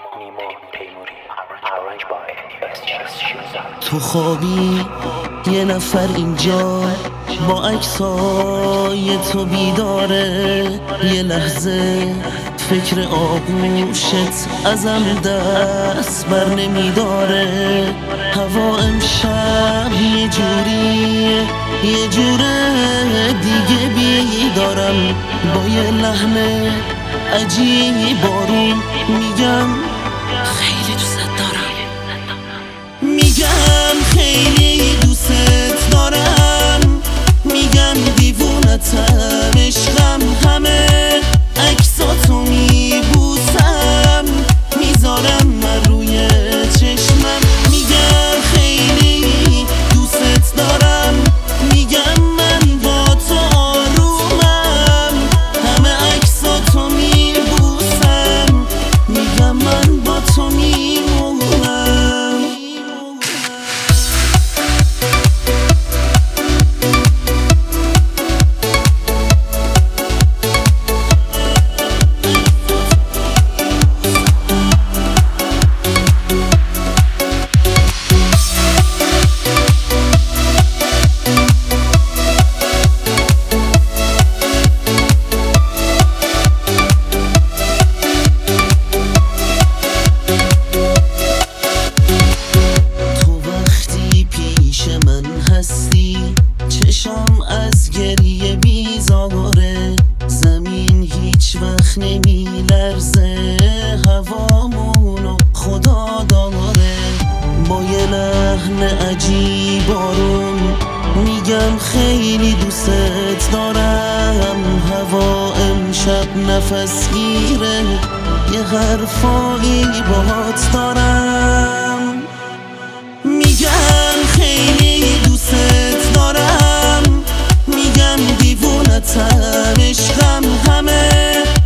تو خوابی یه نفر اینجا با عکسای تو بیداره، یه لحظه فکر آغوشت ازم دست بر نمیداره. هوا امشب یه جوریه، یه جوره دیگه بیدارم، با یه لحن عجیب بارون میگم خیلی دوست دارم، میگم خیلی دوست دارم، میگم دیوونتم، عشقم همه عکساتو میبوسم، میذارم من روی چشمم، میگم خیلی دوست دارم، میگم من با تو آرومم، همه عکساتو میبوسم، میگم من با تو میمونم. چشام از گریه بیزاره، زمین هیچ وقت نمی لرزه، هوامونو خدا داره، با یه لحن عجیب بارون میگم خیلی دوست دارم. هوا امشب نفس گیره، یه حرفایی باهات دارم، میگم خیلی دوست دارم، میگم دیوونتم، عشقم همه